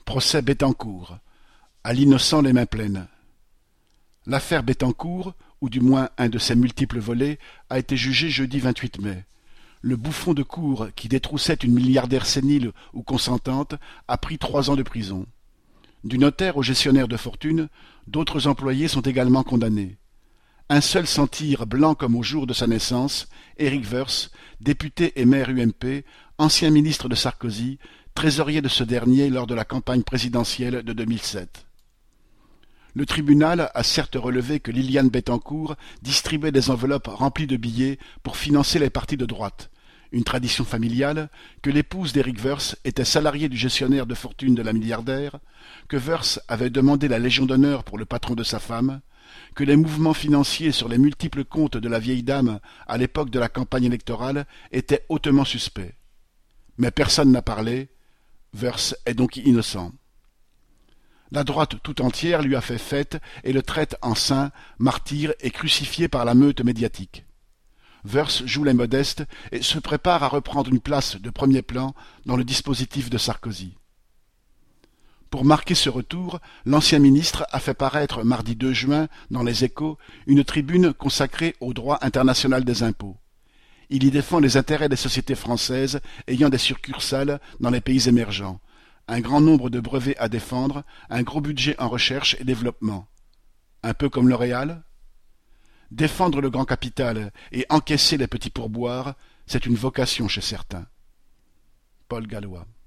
Procès Bettencourt. À l'innocent les mains pleines. L'affaire Bettencourt, ou du moins un de ses multiples volets, a été jugée jeudi 28 mai. Le bouffon de cour qui détroussait une milliardaire sénile ou consentante a pris 3 ans de prison. Du notaire au gestionnaire de fortune, d'autres employés sont également condamnés. Un seul s'en tire blanc comme au jour de sa naissance, Éric Woerth, député et maire UMP, ancien ministre de Sarkozy, trésorier de ce dernier lors de la campagne présidentielle de 2007. Le tribunal a certes relevé que Liliane Bettencourt distribuait des enveloppes remplies de billets pour financer les partis de droite, une tradition familiale, que l'épouse d'Éric Woerth était salariée du gestionnaire de fortune de la milliardaire, que Woerth avait demandé la Légion d'honneur pour le patron de sa femme, que les mouvements financiers sur les multiples comptes de la vieille dame à l'époque de la campagne électorale étaient hautement suspects. Mais personne n'a parlé, Woerth est donc innocent. La droite tout entière lui a fait fête et le traite en saint, martyr et crucifié par la meute médiatique. Woerth joue les modestes et se prépare à reprendre une place de premier plan dans le dispositif de Sarkozy. Pour marquer ce retour, l'ancien ministre a fait paraître mardi 2 juin, dans Les Échos, une tribune consacrée au droit international des impôts. Il y défend les intérêts des sociétés françaises ayant des succursales dans les pays émergents, un grand nombre de brevets à défendre, un gros budget en recherche et développement. Un peu comme L'Oréal ? Défendre le grand capital et encaisser les petits pourboires, c'est une vocation chez certains. Paul Gallois.